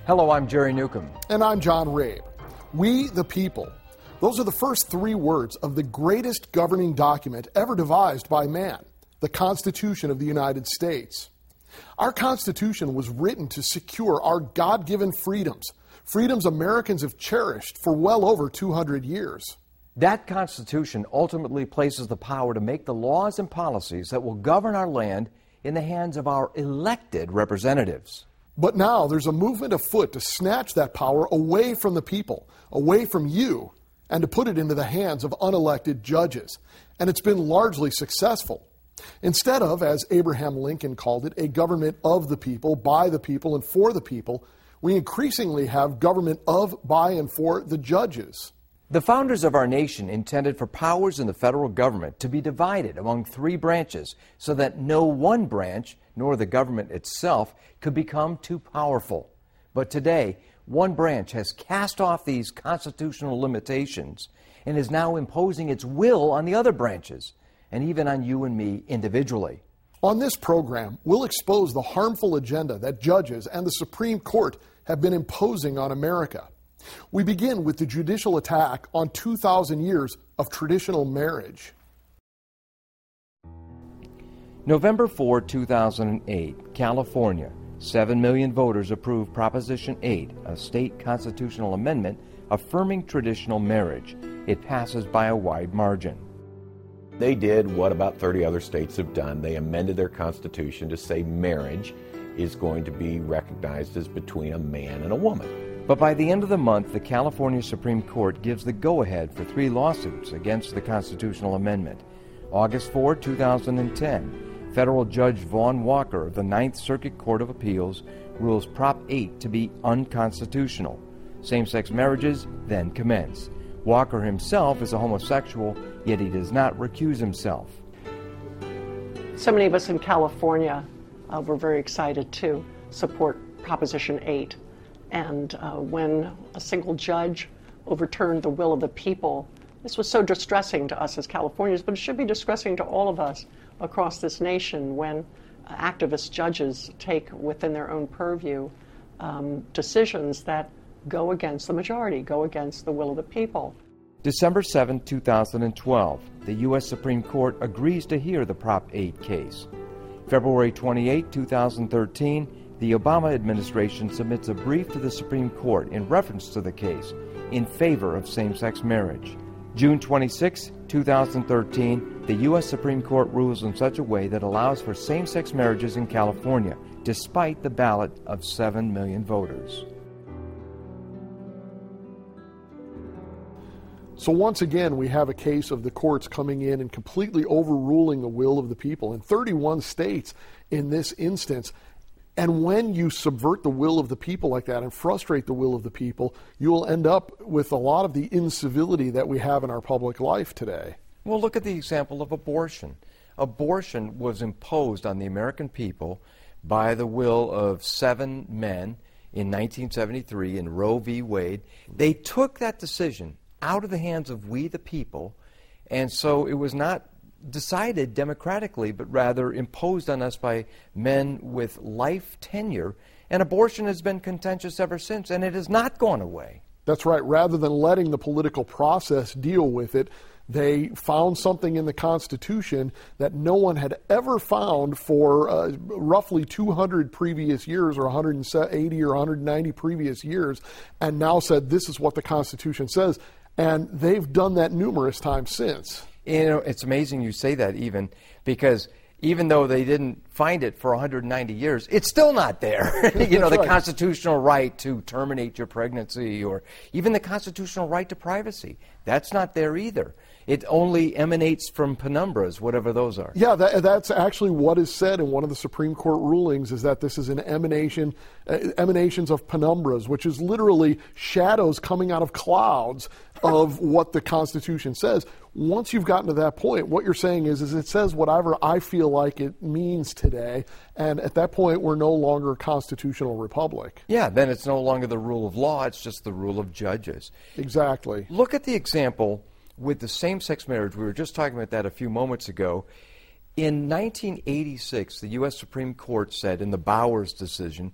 Hello, I'm Jerry Newcomb. And I'm John Rabe. We the people. Those are the first three words of the greatest governing document ever devised by man, the Constitution of the United States. Our Constitution was written to secure our God-given freedoms, freedoms Americans have cherished for well over 200 years. That Constitution ultimately places the power to make the laws and policies that will govern our land in the hands of our elected representatives. But now there's a movement afoot to snatch that power away from the people, away from you, and to put it into the hands of unelected judges. And it's been largely successful. Instead of, as Abraham Lincoln called it, a government of the people, by the people, and for the people, we increasingly have government of, by, and for the judges. The founders of our nation intended for powers in the federal government to be divided among three branches so that no one branch, nor the government itself, could become too powerful. But today, one branch has cast off these constitutional limitations and is now imposing its will on the other branches, and even on you and me individually. On this program, we'll expose the harmful agenda that judges and the Supreme Court have been imposing on America. We begin with the judicial attack on 2,000 years of traditional marriage. November 4, 2008, California. 7 million voters approved Proposition 8, a state constitutional amendment affirming traditional marriage. It passes by a wide margin. They did what about 30 other states have done. They amended their constitution to say marriage is going to be recognized as between a man and a woman. But by the end of the month, the California Supreme Court gives the go-ahead for 3 lawsuits against the constitutional amendment. August 4, 2010, Federal Judge Vaughn Walker of the Ninth Circuit Court of Appeals rules Prop 8 to be unconstitutional. Same-sex marriages then commence. Walker himself is a homosexual, yet he does not recuse himself. So many of us in California were very excited to support Proposition 8. And when a single judge overturned the will of the people, this was so distressing to us as Californians, but it should be distressing to all of us across this nation when activist judges take within their own purview decisions that go against the majority, go against the will of the people. December 7, 2012, the U.S. Supreme Court agrees to hear the Prop 8 case. February 28, 2013, the Obama administration submits a brief to the Supreme Court in reference to the case in favor of same-sex marriage. June 26, 2013, the U.S. Supreme Court rules in such a way that allows for same-sex marriages in California, despite the ballot of 7 million voters. So once again, we have a case of the courts coming in and completely overruling the will of the people in 31 states in this instance. And when you subvert the will of the people like that and frustrate the will of the people, you will end up with a lot of the incivility that we have in our public life today. Well, look at the example of abortion. Abortion was imposed on the American people by the will of 7 men in 1973 in Roe v. Wade. They took that decision out of the hands of we the people, and so it was not decided democratically, but rather imposed on us by men with life tenure, and abortion has been contentious ever since, and it has not gone away. That's right. Rather than letting the political process deal with it, they found something in the Constitution that no one had ever found for roughly 200 previous years, or 180 or 190 previous years, and now said this is what the Constitution says, and they've done that numerous times since. You know, it's amazing you say that even, because even though they didn't find it for 190 years, it's still not there. You know, the right. Constitutional right to terminate your pregnancy, or even the constitutional right to privacy. That's not there either. It only emanates from penumbras, whatever those are. Yeah, that's actually what is said in one of the Supreme Court rulings, is that this is an emanations of penumbras, which is literally shadows coming out of clouds of what the Constitution says. Once you've gotten to that point, what you're saying is it says whatever I feel like it means today, and at that point we're no longer a constitutional republic. Yeah, then it's no longer the rule of law, it's just the rule of judges. Exactly. Look at the example with the same-sex marriage. We were just talking about that a few moments ago. In 1986, the U.S. Supreme Court said in the Bowers decision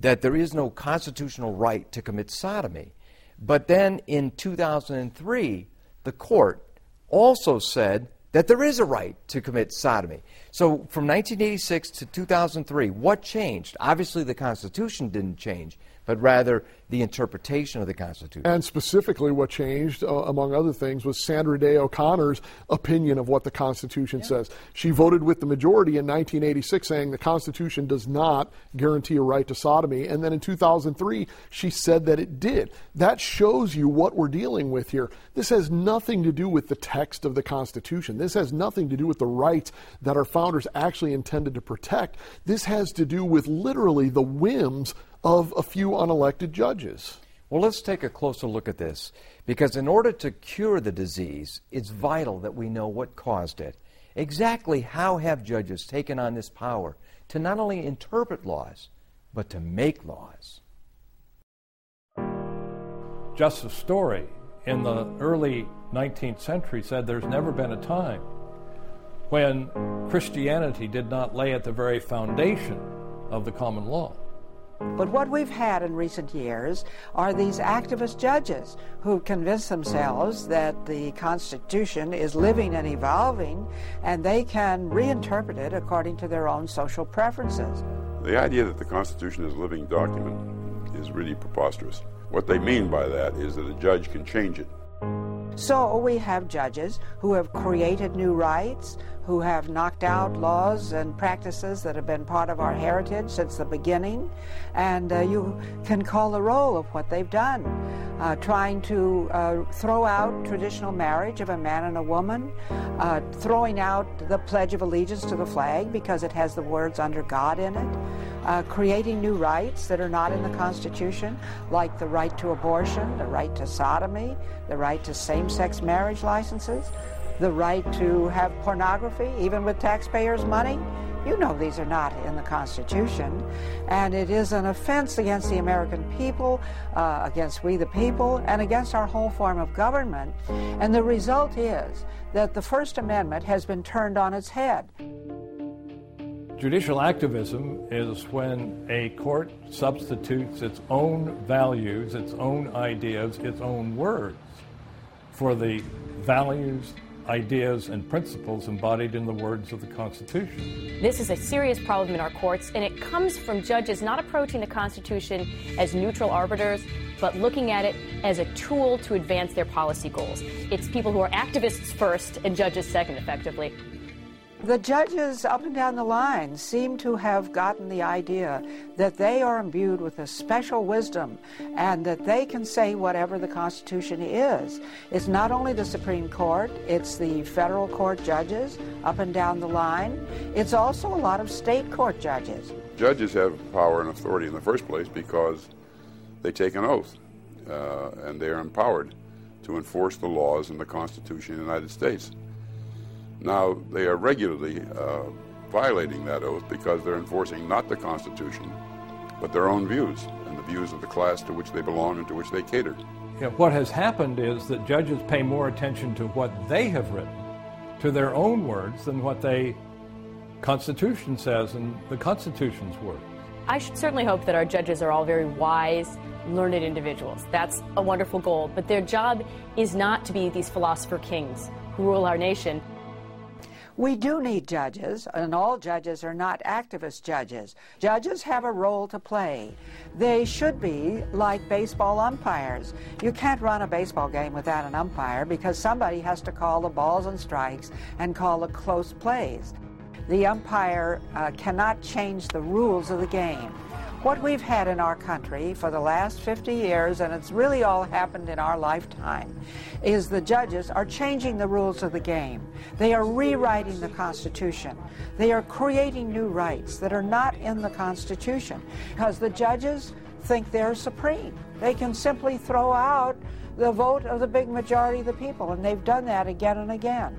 that there is no constitutional right to commit sodomy. But then in 2003, the court also said that there is a right to commit sodomy. So from 1986 to 2003, what changed? Obviously the Constitution didn't change, but rather the interpretation of the Constitution. And specifically what changed, among other things, was Sandra Day O'Connor's opinion of what the Constitution says. She voted with the majority in 1986 saying the Constitution does not guarantee a right to sodomy. And then in 2003, she said that it did. That shows you what we're dealing with here. This has nothing to do with the text of the Constitution. This has nothing to do with the rights that our founders actually intended to protect. This has to do with literally the whims of a few unelected judges. Well, let's take a closer look at this, because in order to cure the disease, it's vital that we know what caused it. Exactly how have judges taken on this power to not only interpret laws, but to make laws? Justice Story in the early 19th century said there's never been a time when Christianity did not lay at the very foundation of the common law. But what we've had in recent years are these activist judges who convince themselves that the Constitution is living and evolving, and they can reinterpret it according to their own social preferences. The idea that the Constitution is a living document is really preposterous. What they mean by that is that a judge can change it. So we have judges who have created new rights, who have knocked out laws and practices that have been part of our heritage since the beginning, and you can call the roll of what they've done. Trying to throw out traditional marriage of a man and a woman, throwing out the Pledge of Allegiance to the flag because it has the words "under God" in it, creating new rights that are not in the Constitution, like the right to abortion, the right to sodomy, the right to same-sex marriage licenses, the right to have pornography, even with taxpayers' money. You know these are not in the Constitution, and it is an offense against the American people, against we the people, and against our whole form of government. And the result is that the First Amendment has been turned on its head. Judicial activism is when a court substitutes its own values, its own ideas, its own words for the values, ideas, and principles embodied in the words of the Constitution. This is a serious problem in our courts, and it comes from judges not approaching the Constitution as neutral arbiters, but looking at it as a tool to advance their policy goals. It's people who are activists first and judges second, effectively. The judges up and down the line seem to have gotten the idea that they are imbued with a special wisdom and that they can say whatever the Constitution is. It's not only the Supreme Court, it's the federal court judges up and down the line. It's also a lot of state court judges. Judges have power and authority in the first place because they take an oath, and they are empowered to enforce the laws and the Constitution of the United States. Now, they are regularly violating that oath because they're enforcing not the Constitution, but their own views and the views of the class to which they belong and to which they cater. You know, what has happened is that judges pay more attention to what they have written, to their own words, than what the Constitution says and the Constitution's words. I should certainly hope that our judges are all very wise, learned individuals. That's a wonderful goal, but their job is not to be these philosopher kings who rule our nation. We do need judges, and all judges are not activist judges. Judges have a role to play. They should be like baseball umpires. You can't run a baseball game without an umpire because somebody has to call the balls and strikes and call the close plays. The umpire cannot change the rules of the game. What we've had in our country for the last 50 years, and it's really all happened in our lifetime, is the judges are changing the rules of the game. They are rewriting the Constitution. They are creating new rights that are not in the Constitution because the judges think they're supreme. They can simply throw out the vote of the big majority of the people, and they've done that again and again.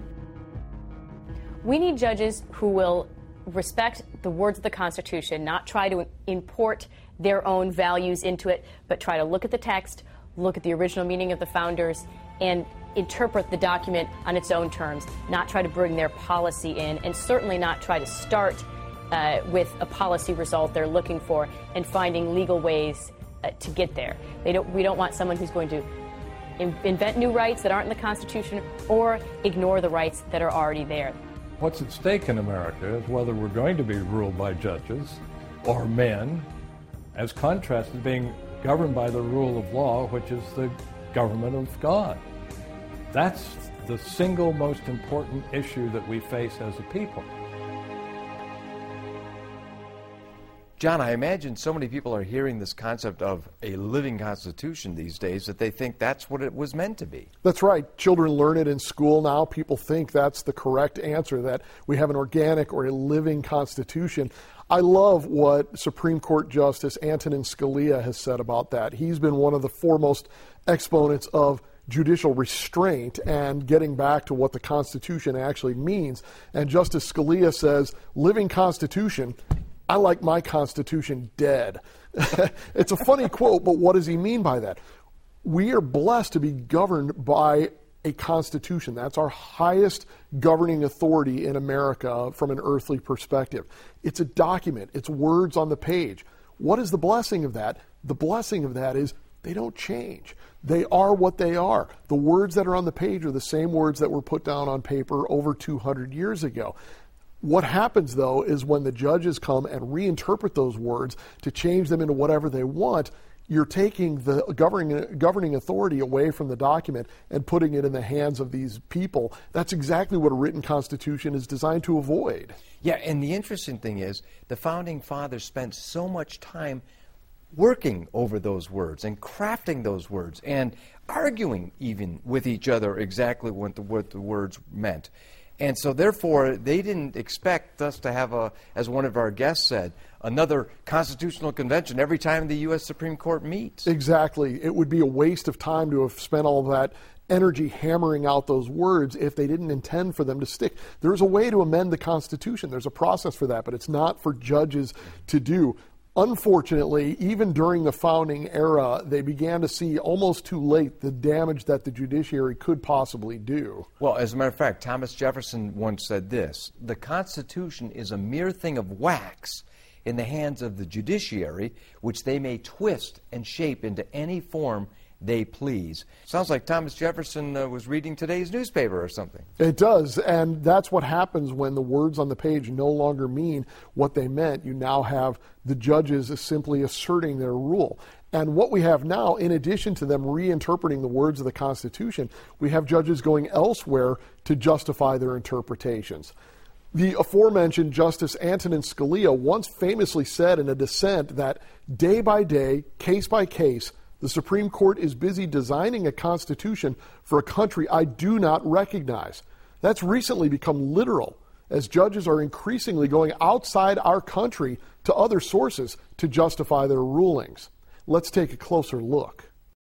We need judges who will respect the words of the Constitution, not try to import their own values into it, but try to look at the text, look at the original meaning of the founders, and interpret the document on its own terms, not try to bring their policy in, and certainly not try to start with a policy result they're looking for and finding legal ways to get there. We don't want someone who's going to invent new rights that aren't in the Constitution or ignore the rights that are already there. What's at stake in America is whether we're going to be ruled by judges or men, as contrasted being governed by the rule of law, which is the government of God. That's the single most important issue that we face as a people. John, I imagine so many people are hearing this concept of a living Constitution these days that they think that's what it was meant to be. That's right. Children learn it in school now. People think that's the correct answer, that we have an organic or a living Constitution. I love what Supreme Court Justice Antonin Scalia has said about that. He's been one of the foremost exponents of judicial restraint and getting back to what the Constitution actually means. And Justice Scalia says, living Constitution, I like my Constitution dead. It's a funny quote, but what does he mean by that? We are blessed to be governed by a Constitution. That's our highest governing authority in America from an earthly perspective. It's a document. It's words on the page. What is the blessing of that? The blessing of that is they don't change. They are what they are. The words that are on the page are the same words that were put down on paper over 200 years ago. What happens, though, is when the judges come and reinterpret those words to change them into whatever they want, you're taking the governing authority away from the document and putting it in the hands of these people. That's exactly what a written Constitution is designed to avoid. Yeah, and the interesting thing is the Founding Fathers spent so much time working over those words and crafting those words and arguing even with each other exactly what the words meant. And so, therefore, they didn't expect us to have, as one of our guests said, another constitutional convention every time the U.S. Supreme Court meets. Exactly. It would be a waste of time to have spent all that energy hammering out those words if they didn't intend for them to stick. There's a way to amend the Constitution. There's a process for that, but it's not for judges to do. Unfortunately, even during the founding era, they began to see almost too late the damage that the judiciary could possibly do. Well, as a matter of fact, Thomas Jefferson once said this: the Constitution is a mere thing of wax in the hands of the judiciary, which they may twist and shape into any form they please. Sounds like Thomas Jefferson was reading today's newspaper or something. It does, and that's what happens when the words on the page no longer mean what they meant. You now have the judges simply asserting their rule. And what we have now, in addition to them reinterpreting the words of the Constitution, we have judges going elsewhere to justify their interpretations. The aforementioned Justice Antonin Scalia once famously said in a dissent that day by day, case by case, the Supreme Court is busy designing a constitution for a country I do not recognize. That's recently become literal, as judges are increasingly going outside our country to other sources to justify their rulings. Let's take a closer look.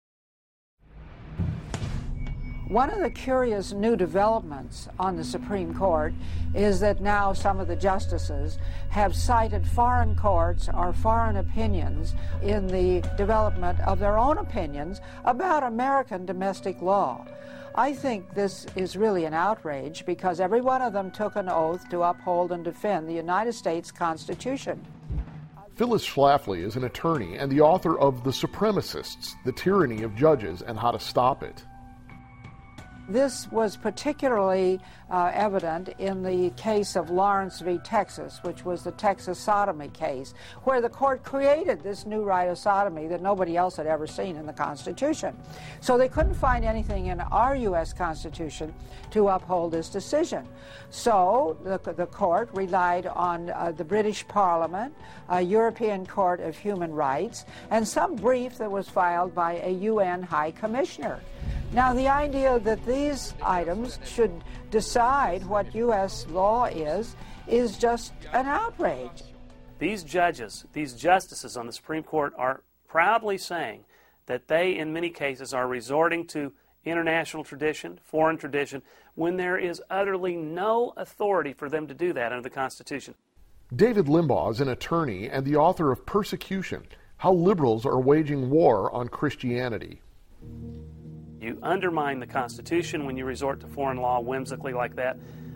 One of the curious new developments on the Supreme Court is that now some of the justices have cited foreign courts or foreign opinions in the development of their own opinions about American domestic law. I think this is really an outrage because every one of them took an oath to uphold and defend the United States Constitution. Phyllis Schlafly is an attorney and the author of The Supremacists, The Tyranny of Judges and How to Stop It. This was particularly evident in the case of Lawrence v. Texas, which was the Texas sodomy case, where the court created this new right of sodomy that nobody else had ever seen in the Constitution. So they couldn't find anything in our U.S. Constitution to uphold this decision. So the court relied on the British Parliament, a European Court of Human Rights, and some brief that was filed by a UN High Commissioner. Now, the idea that these items should decide what U.S. law is just an outrage. These judges, these justices on the Supreme Court are proudly saying that they, in many cases, are resorting to international tradition, foreign tradition, when there is utterly no authority for them to do that under the Constitution. David Limbaugh is an attorney and the author of Persecution: How Liberals Are Waging War on Christianity. You undermine the Constitution when you resort to foreign law whimsically like that.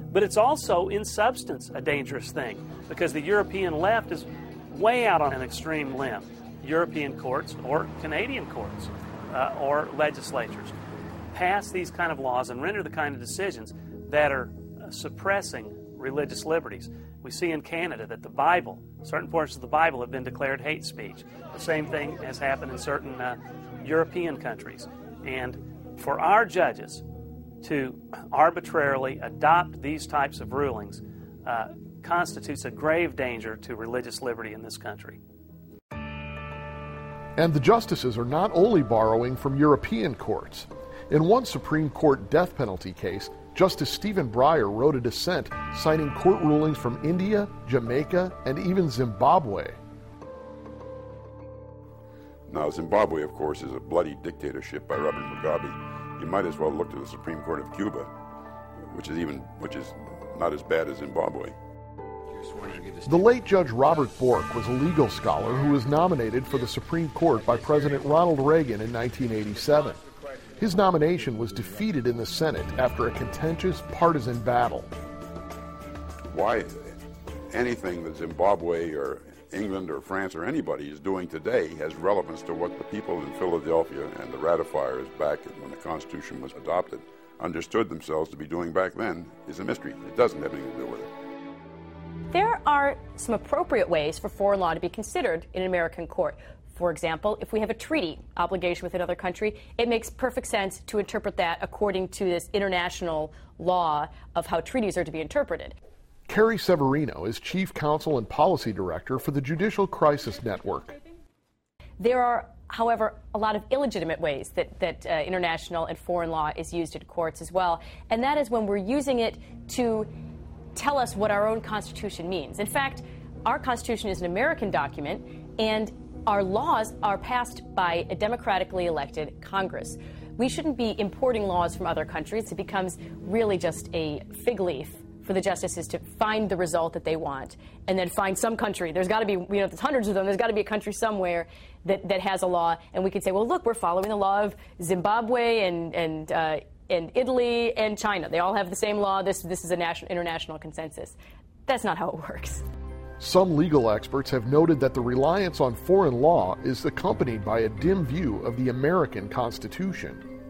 But it's also, in substance, a dangerous thing because the European left is way out on an extreme limb. European courts or Canadian courts or legislatures pass these kind of laws and render the kind of decisions that are suppressing religious liberties. We see in Canada that the Bible, certain portions of the Bible have been declared hate speech. The same thing has happened in certain European countries. And for our judges to arbitrarily adopt these types of rulings constitutes a grave danger to religious liberty in this country. And the justices are not only borrowing from European courts. In one Supreme Court death penalty case, Justice Stephen Breyer wrote a dissent citing court rulings from India, Jamaica, and even Zimbabwe. Now, Zimbabwe, of course, is a bloody dictatorship by Robert Mugabe. You might as well look to the Supreme Court of Cuba, which is not as bad as Zimbabwe. The late Judge Robert Bork was a legal scholar who was nominated for the Supreme Court by President Ronald Reagan in 1987. His nomination was defeated in the Senate after a contentious partisan battle. Why anything that Zimbabwe or England or France or anybody is doing today has relevance to what the people in Philadelphia and the ratifiers back when the Constitution was adopted understood themselves to be doing back then is a mystery. It doesn't have anything to do with it. There are some appropriate ways for foreign law to be considered in an American court. For example, if we have a treaty obligation with another country, it makes perfect sense to interpret that according to this international law of how treaties are to be interpreted. Carrie Severino is Chief Counsel and Policy Director for the Judicial Crisis Network. There are, however, a lot of illegitimate ways that international and foreign law is used in courts as well, and that is when we're using it to tell us what our own Constitution means. In fact, our Constitution is an American document, and our laws are passed by a democratically elected Congress. We shouldn't be importing laws from other countries. It becomes really just a fig leaf for the justices to find the result that they want and then find some country. There's got to be, there's hundreds of them. There's got to be a country somewhere that has a law, and we could say, well, look, we're following the law of Zimbabwe and Italy and China. They all have the same law. This is an international consensus. That's not how it works. Some legal experts have noted that the reliance on foreign law is accompanied by a dim view of the American Constitution.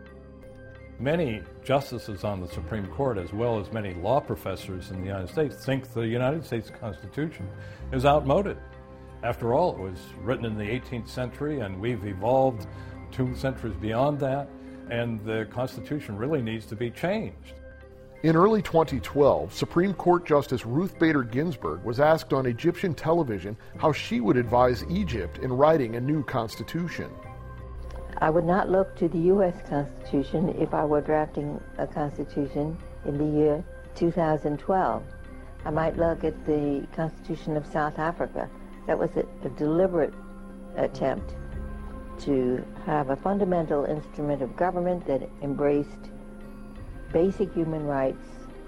Many justices on the Supreme Court, as well as many law professors in the United States, think the United States Constitution is outmoded. After all, it was written in the 18th century, and we've evolved 2 centuries beyond that, and the Constitution really needs to be changed. In early 2012, Supreme Court Justice Ruth Bader Ginsburg was asked on Egyptian television how she would advise Egypt in writing a new constitution. I would not look to the U.S. Constitution if I were drafting a constitution in the year 2012. I might look at the Constitution of South Africa. That was a deliberate attempt to have a fundamental instrument of government that embraced basic human rights,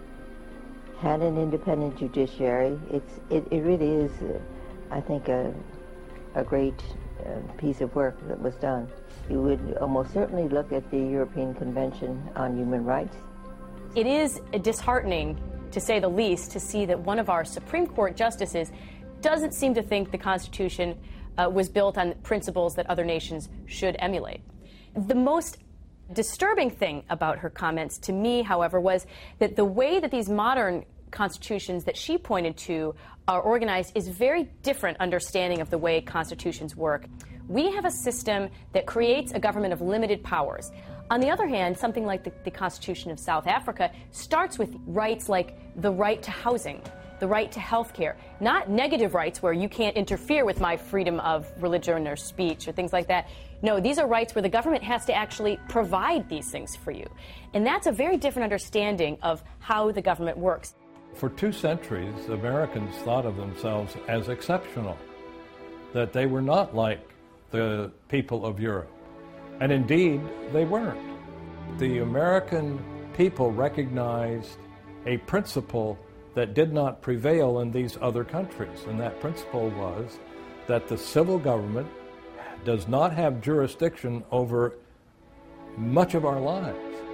had an independent judiciary. It really is, I think, a great piece of work that was done. You would almost certainly look at the European Convention on Human Rights. It is disheartening, to say the least, to see that one of our Supreme Court justices doesn't seem to think the Constitution was built on principles that other nations should emulate. The most disturbing thing about her comments to me, however, was that the way that these modern constitutions that she pointed to are organized is very different understanding of the way constitutions work. We have a system that creates a government of limited powers. On the other hand, something like the Constitution of South Africa starts with rights like the right to housing, the right to health care, not negative rights where you can't interfere with my freedom of religion or speech or things like that. No, these are rights where the government has to actually provide these things for you. And that's a very different understanding of how the government works. For 2 centuries, Americans thought of themselves as exceptional, that they were not like the people of Europe. And indeed, they weren't. The American people recognized a principle that did not prevail in these other countries, and that principle was that the civil government does not have jurisdiction over much of our lives.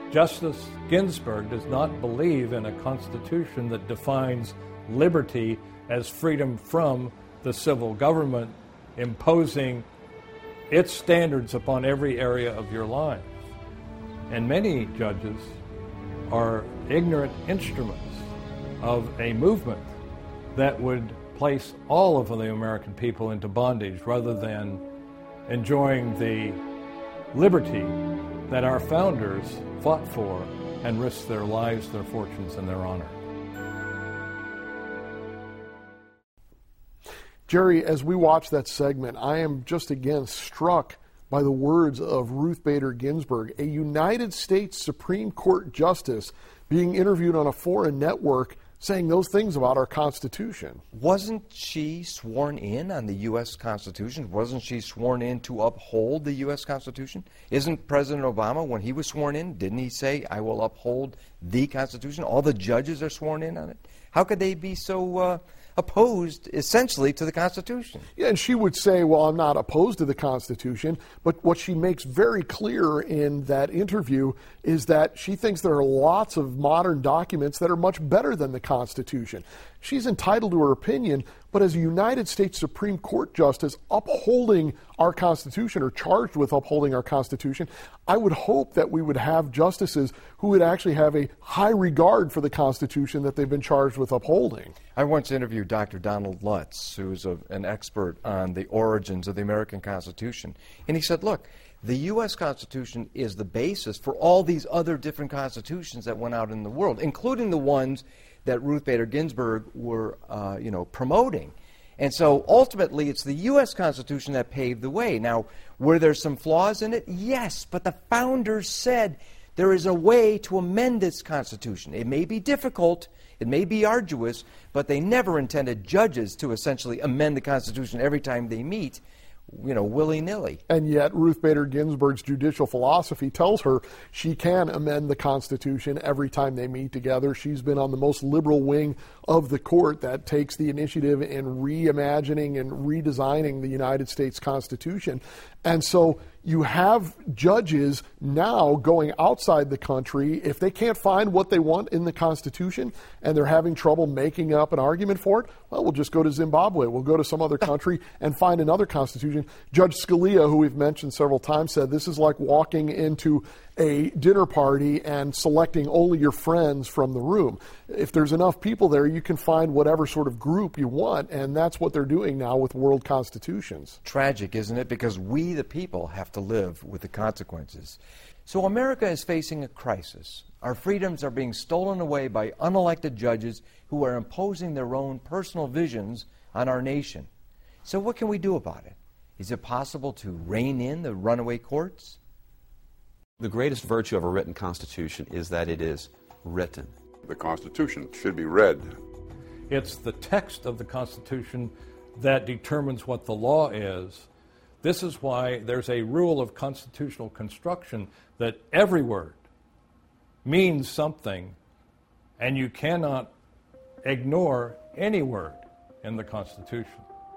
Justice Ginsburg does not believe in a constitution that defines liberty as freedom from the civil government imposing its standards upon every area of your life. And many judges are ignorant instruments of a movement that would place all of the American people into bondage rather than enjoying the liberty that our founders fought for and risked their lives, their fortunes, and their honor. Jerry, as we watch that segment, I am just again struck by the words of Ruth Bader Ginsburg, a United States Supreme Court justice being interviewed on a foreign network saying those things about our Constitution. Wasn't she sworn in on the U.S. Constitution? Wasn't she sworn in to uphold the U.S. Constitution? Isn't President Obama, when he was sworn in, didn't he say, I will uphold the Constitution? All the judges are sworn in on it. How could they be so opposed, essentially, to the Constitution? Yeah, and she would say, well, I'm not opposed to the Constitution, but what she makes very clear in that interview is that she thinks there are lots of modern documents that are much better than the Constitution. She's entitled to her opinion, but as a United States Supreme Court justice upholding our Constitution or charged with upholding our Constitution, I would hope that we would have justices who would actually have a high regard for the Constitution that they've been charged with upholding. I once interviewed Dr. Donald Lutz, who's an expert on the origins of the American Constitution, and he said, look, the U.S. Constitution is the basis for all these other different constitutions that went out in the world, including the ones that Ruth Bader Ginsburg were, promoting. And so ultimately, it's the U.S. Constitution that paved the way. Now, were there some flaws in it? Yes, but the founders said there is a way to amend this Constitution. It may be difficult, it may be arduous, but they never intended judges to essentially amend the Constitution every time they meet, willy-nilly. And yet Ruth Bader Ginsburg's judicial philosophy tells her she can amend the Constitution every time they meet together. She's been on the most liberal wing of the court that takes the initiative in reimagining and redesigning the United States Constitution. And so you have judges now going outside the country. If they can't find what they want in the Constitution and they're having trouble making up an argument for it, well, we'll just go to Zimbabwe. We'll go to some other country and find another Constitution. Judge Scalia, who we've mentioned several times, said this is like walking into a dinner party and selecting only your friends from the room. If there's enough people there, you can find whatever sort of group you want, and that's what they're doing now with world constitutions. Tragic, isn't it? Because we, the people, have to live with the consequences. So America is facing a crisis. Our freedoms are being stolen away by unelected judges who are imposing their own personal visions on our nation. So what can we do about it? Is it possible to rein in the runaway courts? The greatest virtue of a written Constitution is that it is written. The Constitution should be read. It's the text of the Constitution that determines what the law is. This is why there's a rule of constitutional construction that every word means something, and you cannot ignore any word in the Constitution.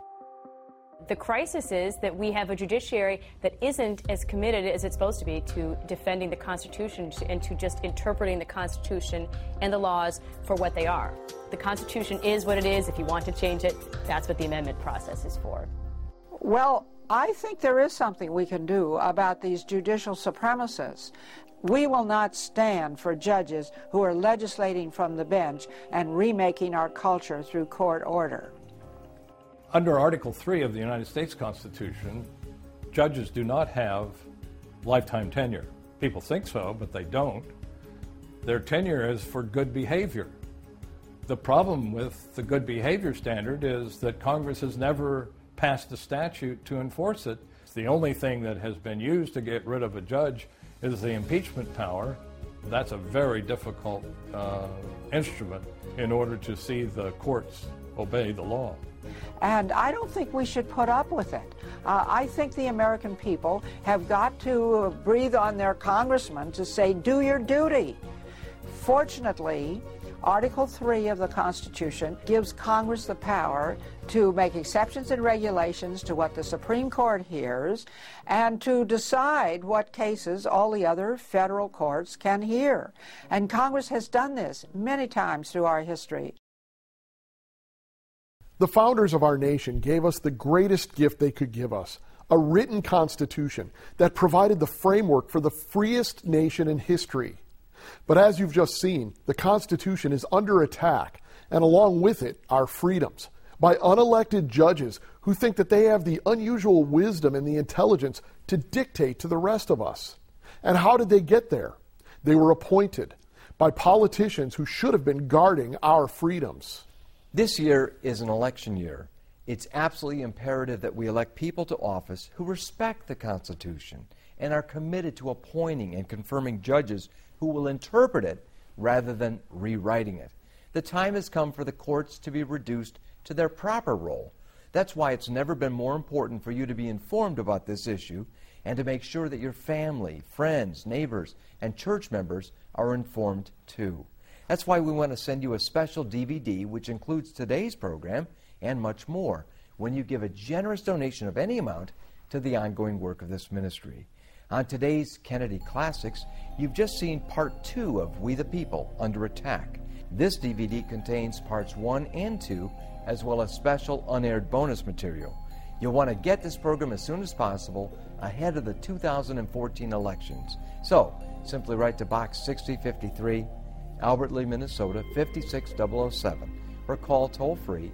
The crisis is that we have a judiciary that isn't as committed as it's supposed to be to defending the Constitution and to just interpreting the Constitution and the laws for what they are. The Constitution is what it is. If you want to change it, that's what the amendment process is for. Well, I think there is something we can do about these judicial supremacists. We will not stand for judges who are legislating from the bench and remaking our culture through court order. Under Article 3 of the United States Constitution, judges do not have lifetime tenure. People think so, but they don't. Their tenure is for good behavior. The problem with the good behavior standard is that Congress has never passed a statute to enforce it. The only thing that has been used to get rid of a judge is the impeachment power. That's a very difficult instrument in order to see the courts obey the law. And I don't think we should put up with it. I think the American people have got to breathe on their congressmen to say, do your duty. Fortunately, Article 3 of the Constitution gives Congress the power to make exceptions and regulations to what the Supreme Court hears and to decide what cases all the other federal courts can hear. And Congress has done this many times through our history. The founders of our nation gave us the greatest gift they could give us, a written constitution that provided the framework for the freest nation in history. But as you've just seen, the Constitution is under attack, and along with it, our freedoms, by unelected judges who think that they have the unusual wisdom and the intelligence to dictate to the rest of us. And how did they get there? They were appointed by politicians who should have been guarding our freedoms. This year is an election year. It's absolutely imperative that we elect people to office who respect the Constitution and are committed to appointing and confirming judges who will interpret it rather than rewriting it. The time has come for the courts to be reduced to their proper role. That's why it's never been more important for you to be informed about this issue and to make sure that your family, friends, neighbors, and church members are informed too. That's why we want to send you a special DVD which includes today's program and much more when you give a generous donation of any amount to the ongoing work of this ministry. On today's Kennedy Classics, you've just seen Part 2 of We the People Under Attack. This DVD contains Parts 1 and 2, as well as special unaired bonus material. You'll want to get this program as soon as possible ahead of the 2014 elections. So, simply write to Box 6053, Albert Lea, Minnesota, 56007, or call toll-free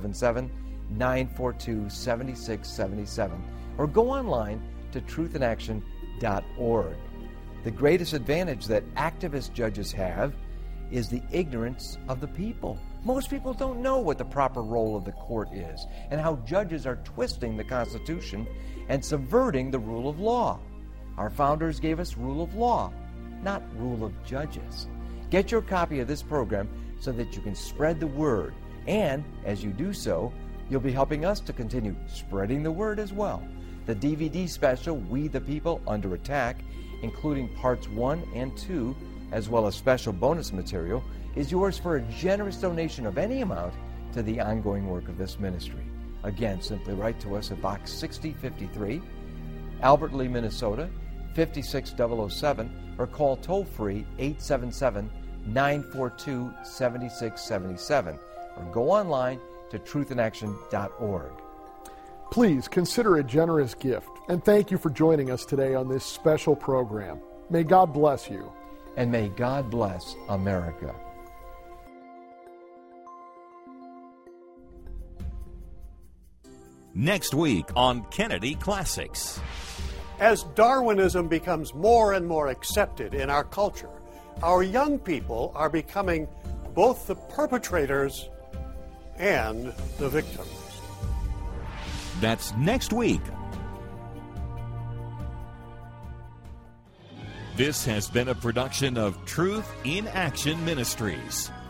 877-942-7677, or go online to truthandaction.org. The greatest advantage that activist judges have is the ignorance of the people. Most people don't know what the proper role of the court is and how judges are twisting the Constitution and subverting the rule of law. Our founders gave us rule of law, not rule of judges. Get your copy of this program so that you can spread the word, and as you do so, you'll be helping us to continue spreading the word as well. The DVD special, We the People Under Attack, including Parts 1 and 2, as well as special bonus material, is yours for a generous donation of any amount to the ongoing work of this ministry. Again, simply write to us at Box 6053, Albert Lea, Minnesota, 56007, or call toll-free 877-942-7677, or go online to truthandaction.org. Please consider a generous gift, and thank you for joining us today on this special program. May God bless you. And may God bless America. Next week on Kennedy Classics. As Darwinism becomes more and more accepted in our culture, our young people are becoming both the perpetrators and the victims. That's next week. This has been a production of Truth in Action Ministries.